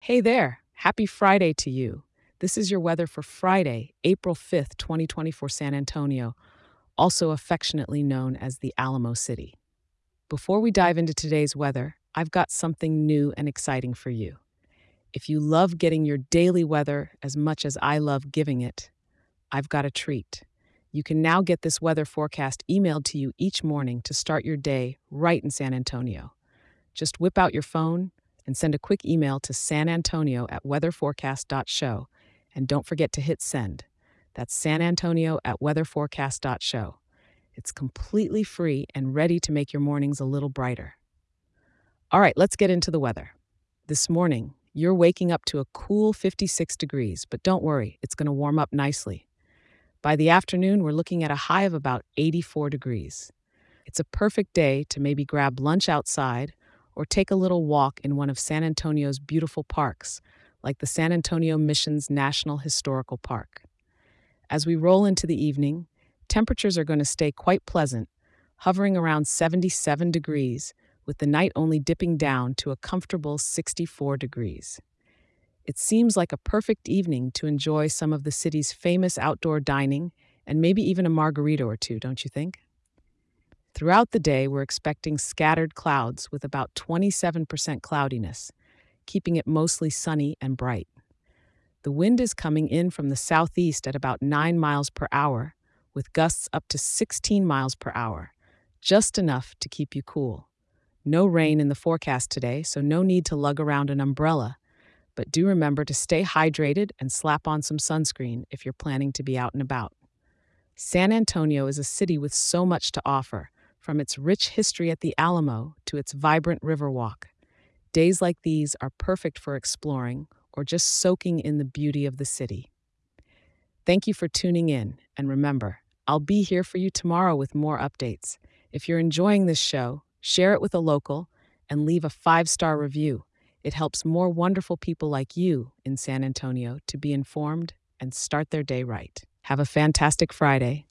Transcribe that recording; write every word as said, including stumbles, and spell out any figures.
Hey there. Happy Friday to you. This is your weather for Friday, April fifth, twenty twenty-four, San Antonio, also affectionately known as the Alamo City. Before we dive into today's weather, I've got something new and exciting for you. If you love getting your daily weather as much as I love giving it, I've got a treat. You can now get this weather forecast emailed to you each morning to start your day right in San Antonio. Just whip out your phone and send a quick email to san antonio at weatherforecast dot show, and don't forget to hit send. That's san antonio at weatherforecast dot show. It's completely free and ready to make your mornings a little brighter. All right, let's get into the weather. This morning, you're waking up to a cool fifty-six degrees, but don't worry, it's going to warm up nicely. By the afternoon, we're looking at a high of about eighty-four degrees. It's a perfect day to maybe grab lunch outside or take a little walk in one of San Antonio's beautiful parks, like the San Antonio Missions National Historical Park. As we roll into the evening, temperatures are going to stay quite pleasant, hovering around seventy-seven degrees, with the night only dipping down to a comfortable sixty-four degrees. It seems like a perfect evening to enjoy some of the city's famous outdoor dining and maybe even a margarita or two, don't you think? Throughout the day, we're expecting scattered clouds with about twenty-seven percent cloudiness, keeping it mostly sunny and bright. The wind is coming in from the southeast at about nine miles per hour, with gusts up to sixteen miles per hour, just enough to keep you cool. No rain in the forecast today, so no need to lug around an umbrella, but do remember to stay hydrated and slap on some sunscreen if you're planning to be out and about. San Antonio is a city with so much to offer, from its rich history at the Alamo to its vibrant Riverwalk. Days like these are perfect for exploring or just soaking in the beauty of the city. Thank you for tuning in, and remember, I'll be here for you tomorrow with more updates. If you're enjoying this show, share it with a local and leave a five-star review. It helps more wonderful people like you in San Antonio to be informed and start their day right. Have a fantastic Friday.